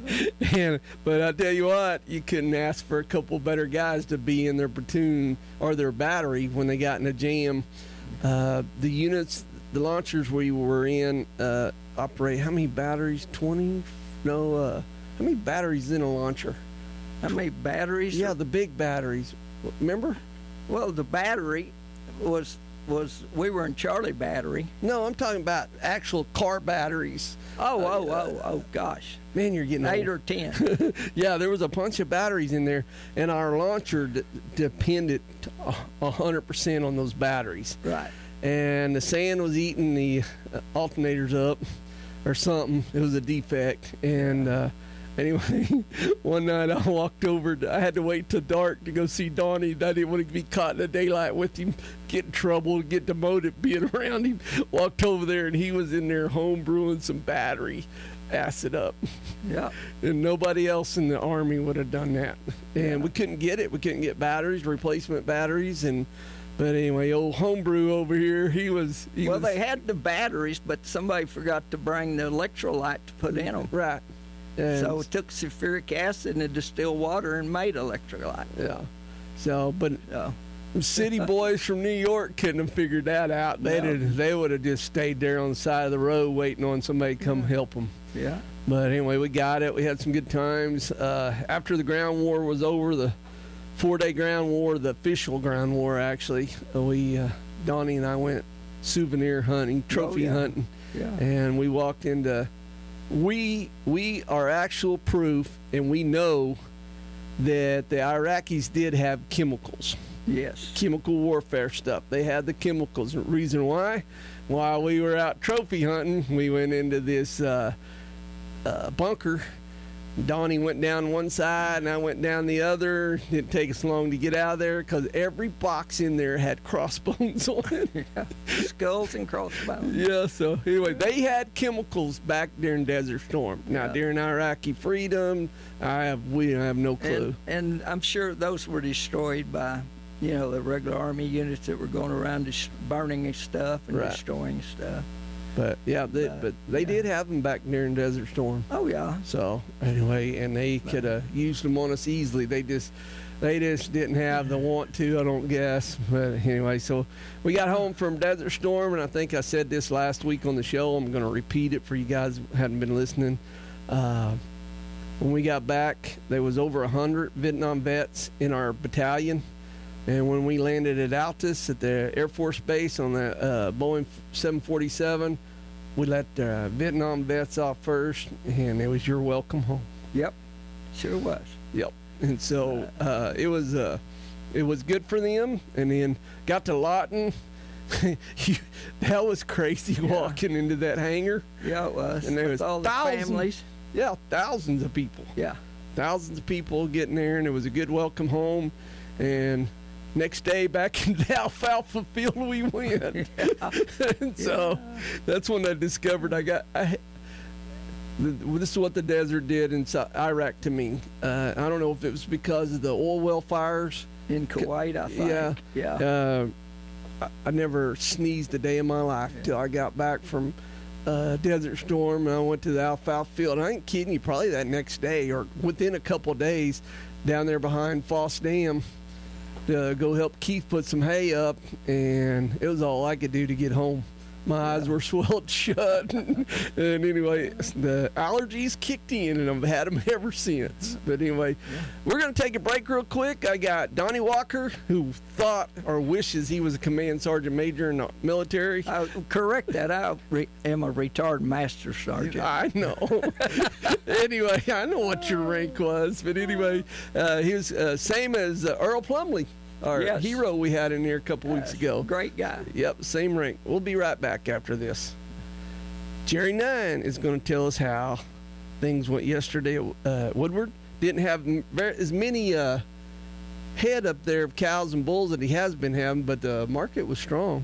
But I tell you what, you couldn't ask for a couple better guys to be in their platoon or their battery when they got in a jam. The units... The launchers we were in operate how many batteries? 20? No, how many batteries in a launcher? How many batteries? Yeah, the big batteries. Remember? Well, the battery was we were in Charlie Battery. No, I'm talking about actual car batteries. Oh, gosh. Man, you're getting 8 or 10. Yeah, there was a bunch of batteries in there, and our launcher depended 100% on those batteries. Right. And the sand was eating the alternators up or something. It was a defect, and Anyway, one night I walked over. I had to wait till dark to go see Donnie. I didn't want to be caught in the daylight with him, get in trouble, get demoted being around him. Walked over there, and he was in there home brewing some battery acid up. Yeah. And nobody else in the Army would have done that. And we couldn't get it. We couldn't get batteries, replacement batteries, But anyway, old homebrew over here, he was. They had the batteries, but somebody forgot to bring the electrolyte to put in them. Right. So it took sulfuric acid and distilled water and made electrolyte. Yeah. So, but city boys from New York couldn't have figured that out. They would have just stayed there on the side of the road waiting on somebody to come help them. Yeah. But anyway, we got it. We had some good times. After the ground war was over, the 4-day ground war, the official ground war actually, Donnie and I went souvenir hunting, trophy hunting. Yeah. And we walked into, we are actual proof, and we know that the Iraqis did have chemicals. Yes. Chemical warfare stuff. They had the chemicals. Reason why? While we were out trophy hunting, we went into this bunker. Donnie went down one side and I went down the other. Didn't take us long to get out of there because every box in there had crossbones on it. Skulls and crossbones. Yeah, so anyway, they had chemicals back during Desert Storm. Now, during Iraqi freedom, we have no clue. And I'm sure those were destroyed by, the regular Army units that were going around burning stuff and destroying stuff. But they did have them back during Desert Storm. Oh yeah. So anyway, and they could have used them on us easily. They just didn't have the want to, I don't guess. But anyway, so we got home from Desert Storm, and I think I said this last week on the show. I'm going to repeat it for you guys who hadn't been listening. When we got back, there was over 100 Vietnam vets in our battalion. And when we landed at Altus at the Air Force Base on the Boeing 747, we let the Vietnam vets off first, and it was your welcome home. Yep, sure was. Yep, and so it was good for them. And then got to Lawton. That was crazy walking into that hangar. Yeah, it was. And there with was all the families. Yeah, thousands of people. Yeah, thousands of people getting there, and it was a good welcome home. And next day, back in the alfalfa field we went. And so that's when I discovered this is what the desert did in Iraq to me. I don't know if it was because of the oil well fires. In Kuwait, I think. Yeah. I never sneezed a day in my life till I got back from Desert Storm, and I went to the alfalfa field. I ain't kidding you, probably that next day or within a couple of days down there behind Foss Dam to go help Keith put some hay up, and it was all I could do to get home. My eyes were swelled shut. And anyway, the allergies kicked in, and I've had them ever since. But anyway, we're going to take a break real quick. I got Donnie Walker, who thought or wishes he was a command sergeant major in the military. I'll correct that. I am a retired master sergeant. I know. Anyway, I know what your rank was. But anyway, he was same as Earl Plumley. Our hero we had in here a couple weeks ago. Great guy. Yep, same rank. We'll be right back after this. Jerry Nine is going to tell us how things went yesterday at Woodward. Didn't have as many head up there of cows and bulls that he has been having, but the market was strong.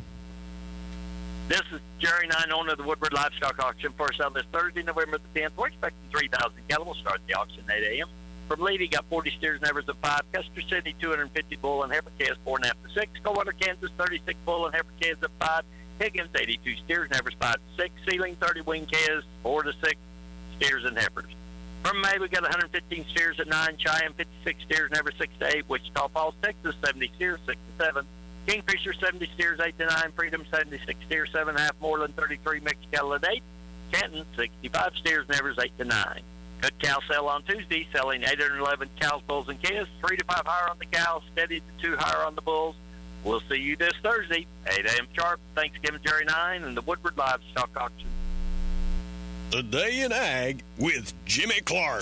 This is Jerry Nine, owner of the Woodward Livestock Auction. For us on this Thursday, November the 10th, we're expecting 3,000 cattle. We'll start the auction at 8 a.m. From Levy, got 40 steers and heifers at 5. Custer City, 250 bull and heifer calves, 4.5 to 6. Coldwater, Kansas, 36 bull and heifer calves at 5. Higgins, 82 steers and heifers, 5 to 6. Sealing, 30 wing calves, 4 to 6 steers and heifers. From May, we got 115 steers at 9. Cheyenne, 56 steers and heifers, 6 to 8. Wichita Falls, Texas, 70 steers, 6 to 7. Kingfisher, 70 steers, 8 to 9. Freedom, 76 steers, 7.5. Moreland, 33 mixed cattle at 8. Canton, 65 steers and heifers, 8 to 9. Good cow sale on Tuesday, selling 811 cows, bulls, and calves, 3 to 5 higher on the cows, steady to 2 higher on the bulls. We'll see you this Thursday, 8 a.m. sharp. Thanksgiving Jerry 9 and the Woodward Livestock Auction. The Day in Ag with Jimmy Clark.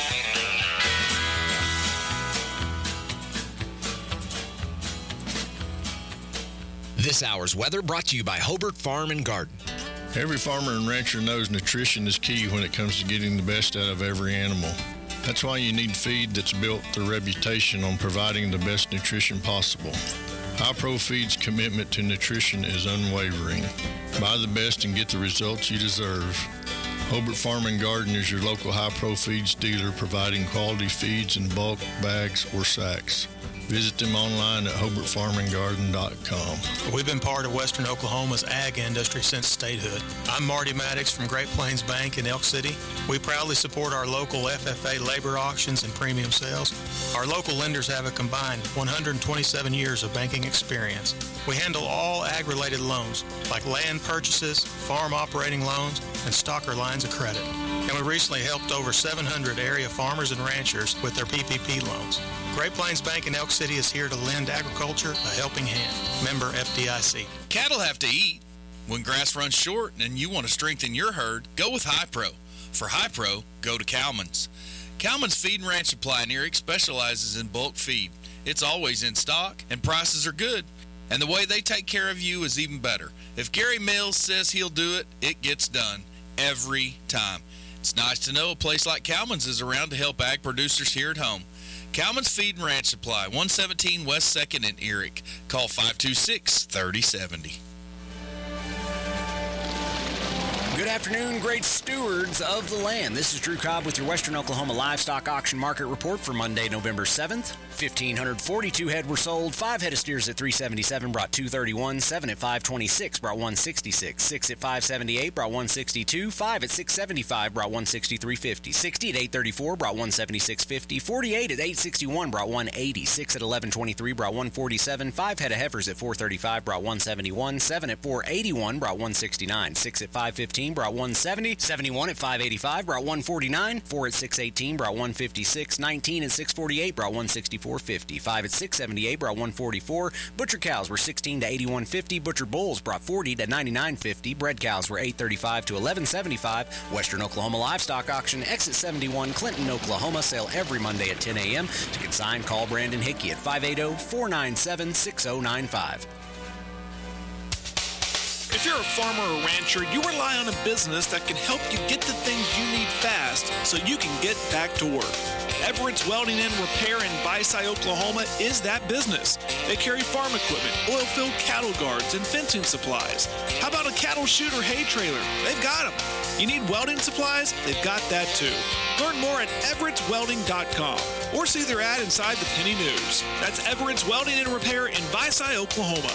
This hour's weather brought to you by Hobart Farm and Garden. Every farmer and rancher knows nutrition is key when it comes to getting the best out of every animal. That's why you need feed that's built the reputation on providing the best nutrition possible. High Pro Feed's commitment to nutrition is unwavering. Buy the best and get the results you deserve. Hobart Farm and Garden is your local High Pro Feeds dealer, providing quality feeds in bulk, bags, or sacks. Visit them online at HobartFarmandGarden.com. We've been part of Western Oklahoma's ag industry since statehood. I'm Marty Maddox from Great Plains Bank in Elk City. We proudly support our local FFA labor auctions and premium sales. Our local lenders have a combined 127 years of banking experience. We handle all ag-related loans, like land purchases, farm operating loans, and stocker lines of credit. And we recently helped over 700 area farmers and ranchers with their PPP loans. Great Plains Bank in Elk City is here to lend agriculture a helping hand. Member FDIC. Cattle have to eat. When grass runs short and you want to strengthen your herd, go with High Pro. For High Pro, go to Cowman's. Cowman's Feed and Ranch Supply in Eric specializes in bulk feed. It's always in stock and prices are good. And the way they take care of you is even better. If Gary Mills says he'll do it, it gets done every time. It's nice to know a place like Cowman's is around to help ag producers here at home. Cowman's Feed and Ranch Supply, 117 West 2nd in Eric. Call 526-3070. Good afternoon, great stewards of the land. This is Drew Cobb with your Western Oklahoma Livestock Auction Market Report for Monday, November 7th. 1,542 head were sold. 5 head of steers at $377 brought $231. 7 at $526 brought $166. 6 at $578 brought $162. 5 at $675 brought $163.50. 60 at $834 brought $176.50. 48 at $861 brought $180. 6 at $1123 brought $147. 5 head of heifers at $435 brought $171. 7 at $481 brought $169. 6 at $515 brought $170. 71 at $585 brought $149. 4 at $618 brought $156. 19 at $648 brought $164.50. 5 at $678 brought $144. Butcher cows were $16 to $81.50. Butcher bulls brought $40 to $99.50. Bred cows were $835 to $11.75. Western Oklahoma Livestock Auction, exit 71, Clinton, Oklahoma. Sale every Monday at 10 a.m. To consign, call Brandon Hickey at 580-497-6095. If you're a farmer or rancher, you rely on a business that can help you get the things you need fast so you can get back to work. Everett's Welding and Repair in Visay, Oklahoma is that business. They carry farm equipment, oil-filled cattle guards, and fencing supplies. How about a cattle chute or hay trailer? They've got them. You need welding supplies? They've got that too. Learn more at everettswelding.com or see their ad inside the Penny News. That's Everett's Welding and Repair in Visay, Oklahoma.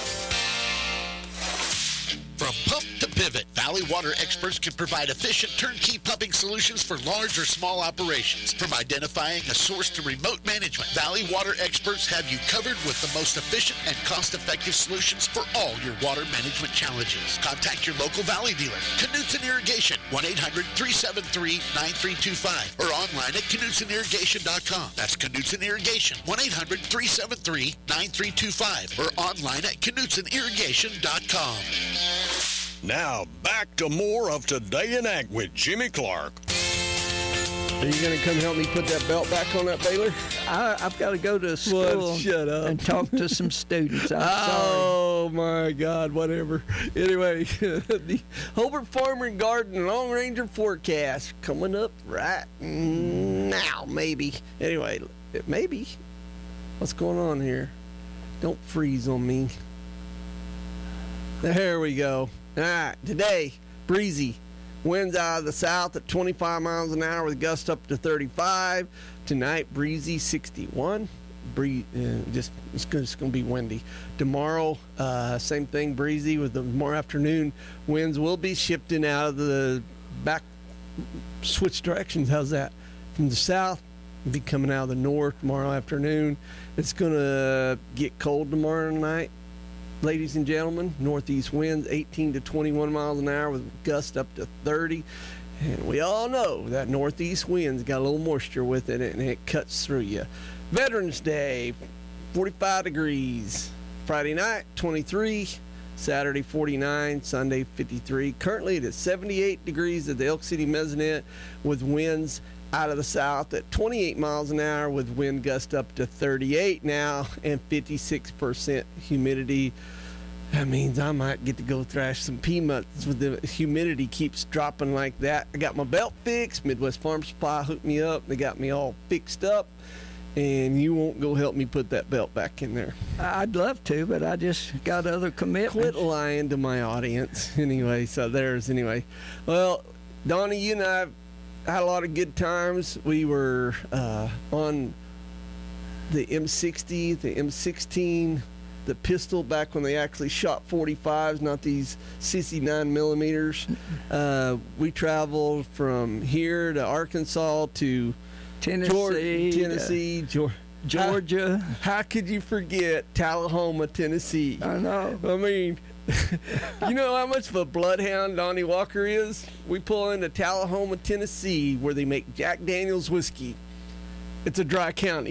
From pump to pivot, Valley Water experts can provide efficient turnkey pumping solutions for large or small operations. From identifying a source to remote management, Valley Water experts have you covered with the most efficient and cost-effective solutions for all your water management challenges. Contact your local Valley dealer, Knutson Irrigation, 1-800-373-9325, or online at KnutSonIrrigation.com. That's Knutson Irrigation, 1-800-373-9325, or online at KnutSonIrrigation.com. Now, back to more of Today in Ag with Jimmy Clark. Are you going to come help me put that belt back on that baler? I've got to go to school shut up. and talk to some students. I'm Oh, my God, whatever. Anyway, the Hobart Farm and Garden Long Ranger forecast coming up right now, maybe. Anyway, maybe. What's going on here? Don't freeze on me. There we go. All right, today, breezy. Winds out of the south at 25 miles an hour with gusts up to 35. Tonight, breezy, 61. It's going to be windy. Tomorrow, same thing, breezy with the more afternoon winds will be shifting out of the back, switch directions. How's that? From the south, be coming out of the north tomorrow afternoon. It's going to get cold tomorrow night. Ladies and gentlemen, northeast winds 18 to 21 miles an hour with gusts up to 30. And we all know that northeast wind's got a little moisture with it, and it cuts through you. Veterans Day, 45 degrees. Friday night, 23. Saturday, 49. Sunday, 53. Currently, it is 78 degrees at the Elk City Mezzanette with winds out of the south at 28 miles an hour with wind gust up to 38 now and 56% humidity. That means I might get to go thrash some peanuts with the humidity keeps dropping like that. I got my belt fixed. Midwest Farm Supply hooked me up. They got me all fixed up. And you won't go help me put that belt back in there. I'd love to, but I just got other commitments. Quit lying to my audience. Anyway, anyway. Well, Donnie, you and I had a lot of good times. We were on the M60, the M16, the pistol back when they actually shot 45s, not these sissy 9mm. We traveled from here to Arkansas to Tennessee, Georgia. How could you forget Tullahoma, Tennessee? I know. I mean, you know how much of a bloodhound Donnie Walker is? We pull into Tullahoma, Tennessee, where they make Jack Daniel's whiskey. It's a dry county.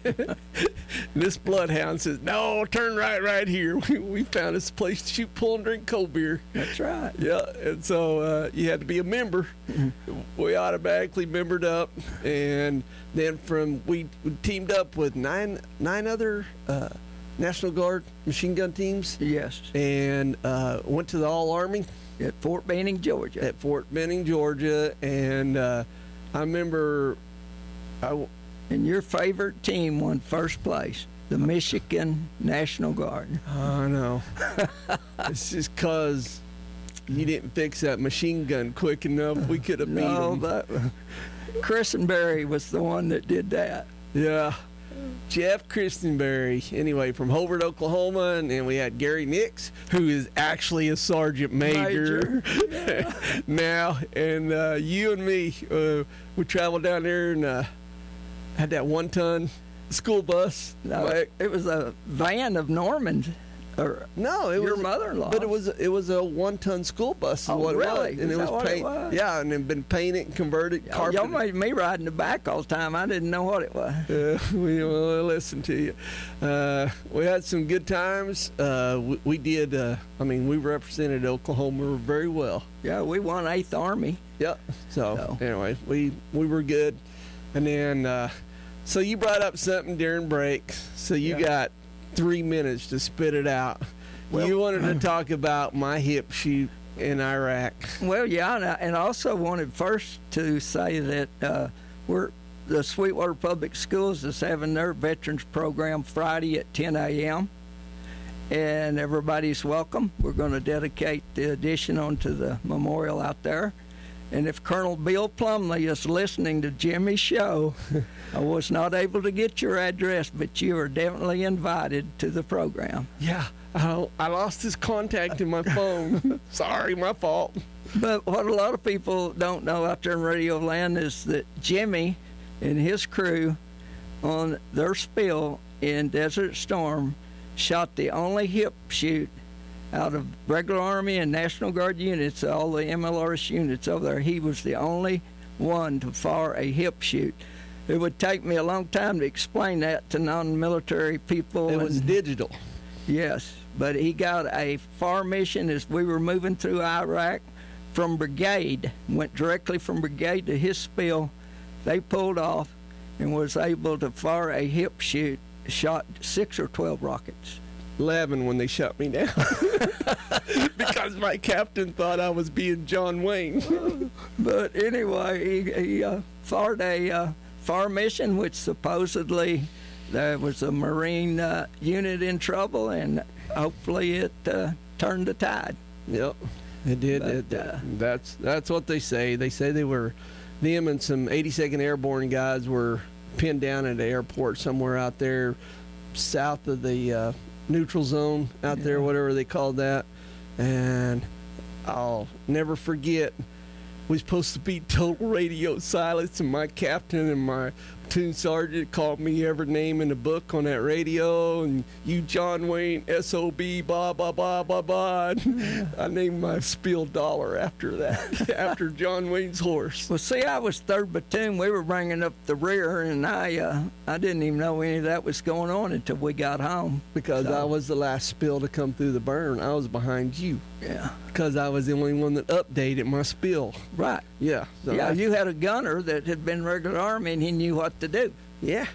This bloodhound says, "No, turn right here." We found this place to shoot, pull, and drink cold beer. That's right. Yeah, and so you had to be a member. We automatically membered up, and then we teamed up with nine other National Guard machine gun teams. Yes. And went to the All-Army. At Fort Benning, Georgia. And I remember... And your favorite team won first place, the Michigan National Guard. I know. It's just because you didn't fix that machine gun quick enough. We could have beat them. No, Christenberry was the one that did that. Yeah. Jeff Christenberry, anyway, from Hobart, Oklahoma, and then we had Gary Nix, who is actually a sergeant major. Yeah. Now. And you and me, we traveled down there and had that 1-ton school bus. No, it was a van of Norman's. No, it was your mother-in-law. But it was a 1-ton school bus. Is what really? It was. And is it was what painted. it was? Yeah, and it been painted and converted. Y'all made me ride in the back all the time. I didn't know what it was. We listen to you. We had some good times. We did. We represented Oklahoma very well. Yeah, we won 8th Army. Yep. So anyway, we were good. And then, so you brought up something during break. So you got 3 minutes to spit it out. Well, you wanted to talk about my hip shoot in Iraq. Well, yeah, and I also wanted first to say that the Sweetwater Public Schools is having their veterans program Friday at 10 a.m. And everybody's welcome. We're going to dedicate the addition onto the memorial out there. And if Colonel Bill Plumley is listening to Jimmy's show, I was not able to get your address, but you are definitely invited to the program. Yeah, I lost his contact in my phone. Sorry, my fault. But what a lot of people don't know out there in Radio Land is that Jimmy and his crew on their spill in Desert Storm shot the only hip shoot out of regular Army and National Guard units, all the MLRS units over there. He was the only one to fire a hip shoot. It would take me a long time to explain that to non-military people. It was digital. Yes, but he got a fire mission as we were moving through Iraq from brigade, went directly from brigade to his spill. They pulled off and was able to fire a hip shoot, shot 6 or 12 rockets. 11 when they shut me down because my captain thought I was being John Wayne. But anyway, he fired a fire mission, which supposedly there was a Marine unit in trouble, and hopefully it turned the tide. Yep, it did. But, that's what they say. They say them and some 82nd Airborne guys were pinned down at the airport somewhere out there south of the neutral zone out there, whatever they called that. And I'll never forget, we supposed to be total radio silence, and my captain and my platoon sergeant called me every name in the book on that radio, and you John Wayne, SOB, blah, blah, blah, blah, blah. I named my spill dollar after that, after John Wayne's horse. Well, see, I was 3rd Platoon. We were bringing up the rear, and I didn't even know any of that was going on until we got home. Because I was the last spill to come through the burn. I was behind you. Yeah. Because I was the only one that updated my spill. Right. Yeah. So you had a gunner that had been regular Army, and he knew what to do. Yeah.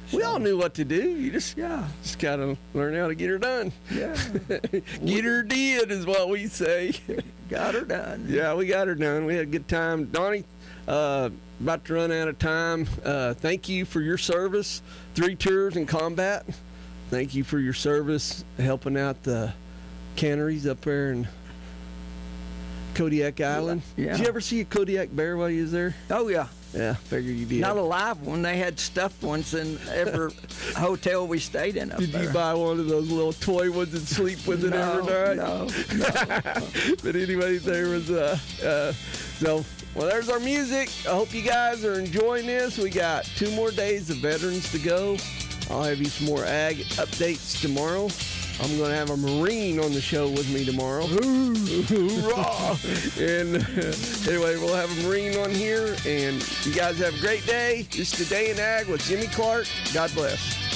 We all knew what to do. You just gotta learn how to get her done. Yeah. Get her did is what we say. Got her done. Yeah, we got her done. We had a good time. Donnie, about to run out of time. Thank you for your service. 3 tours in combat. Thank you for your service helping out the canneries up there in Kodiak Island. Yeah. Did you ever see a Kodiak bear while you was there? Oh, yeah. Yeah, figured you did. Not a live one. They had stuffed ones in every hotel we stayed in up Did there. you buy one of those little toy ones and sleep with it every night? No. But anyway, there was well, there's our music. I hope you guys are enjoying this. We got 2 more days of veterans to go. I'll have you some more ag updates tomorrow. I'm going to have a Marine on the show with me tomorrow. Hoorah! And anyway, we'll have a Marine on here. And you guys have a great day. This is Today in Ag with Jimmy Clark. God bless.